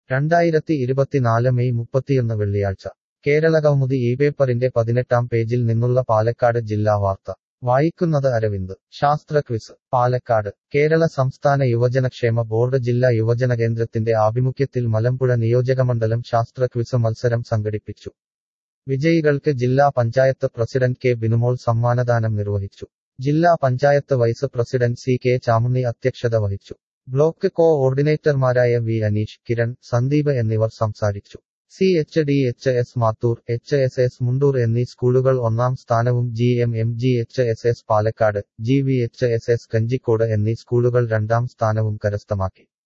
2024 May 31 വെള്ളിയാഴ്ച കേരളകൗമുദി ഈ പേപ്പറിന്റെ 18-ാം പേജിൽ നിന്നുള്ള പാലക്കാട് ജില്ലാ വാർത്ത വായിക്കുന്നത് അരവിന്ദ്. ശാസ്ത്ര ക്വിസ് പാലക്കാട്. കേരള സംസ്ഥാന യുവജനക്ഷേമ ബോർഡ് ജില്ലാ യുവജനകേന്ദ്രത്തിന്റെ ആഭിമുഖ്യത്തിൽ മലമ്പുഴ നിയോജകമണ്ഡലം ശാസ്ത്ര ക്വിസ് മത്സരം സംഘടിപ്പിച്ചു. വിജയികൾക്ക് ജില്ലാ പഞ്ചായത്ത് പ്രസിഡന്റ് കെ ബിനുമോൾ സമ്മാനദാനം നിർവഹിച്ചു. ജില്ലാ panchayat vice president C K Chamunni അധ്യക്ഷത വഹിച്ചു. ബ്ലോക്ക് കോ-ഓർഡിനേറ്റർമാരായ വി അനീഷ്, കിരൺ, സന്ദീപ് എന്നിവർ സംസാരിച്ചു. C H D H S Mathur, H S S Mundur എന്നീ സ്കൂളുകൾ ഒന്നാം സ്ഥാനവും G M M G H S S Palakkad, G V H S S Kanjikode എന്നീ സ്കൂളുകൾ രണ്ടാം സ്ഥാനവും കരസ്ഥമാക്കി.